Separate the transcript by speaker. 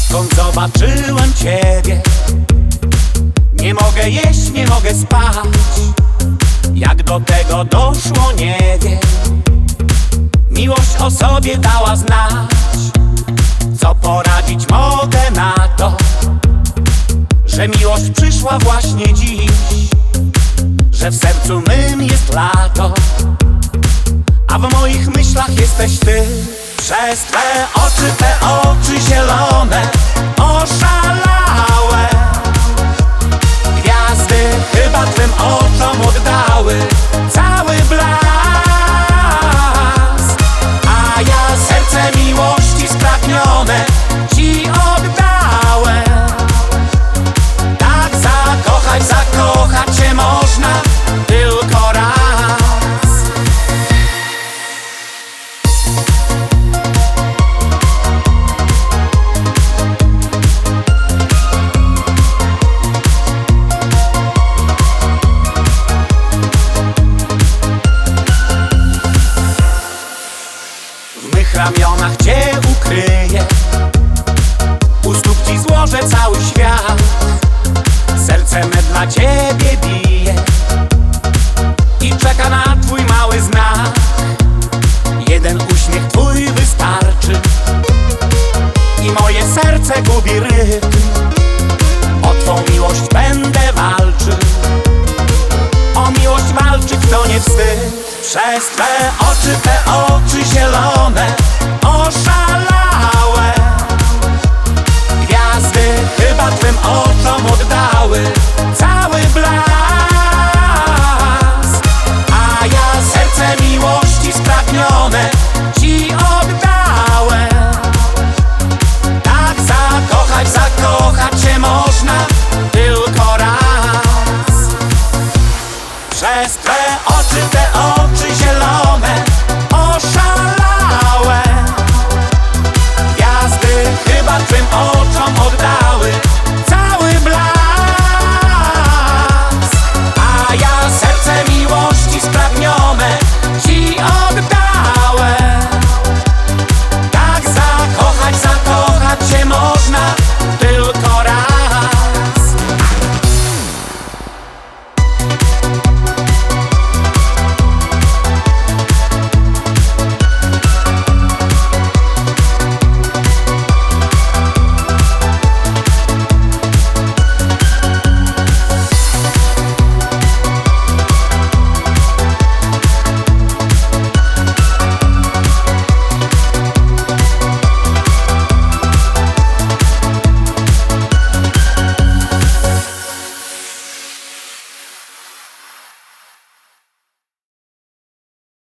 Speaker 1: Odkąd zobaczyłem Ciebie, nie mogę jeść, nie mogę spać. Jak do tego doszło, nie wiem. Miłość o sobie dała znać. Co poradzić mogę na to, że miłość przyszła właśnie dziś, że w sercu mym jest lato, a w moich myślach jesteś Ty. Przez Twe oczy zielone, oszalałe gwiazdy chyba Twym oczom oddały cały blask. A ja serce miłości spragnione Ci oddałem. Tak zakochać się można tylko raz. W mych ramionach Cię ukryję, u stóp Ci złożę cały świat. Serce me dla Ciebie bije i czeka na Twój mały znak. Jeden uśmiech Twój wystarczy i moje serce gubi rytm. O Twą miłość będę walczył, o miłość walczyć to nie wstyd. Przez Twe oczy zielone, oszalałe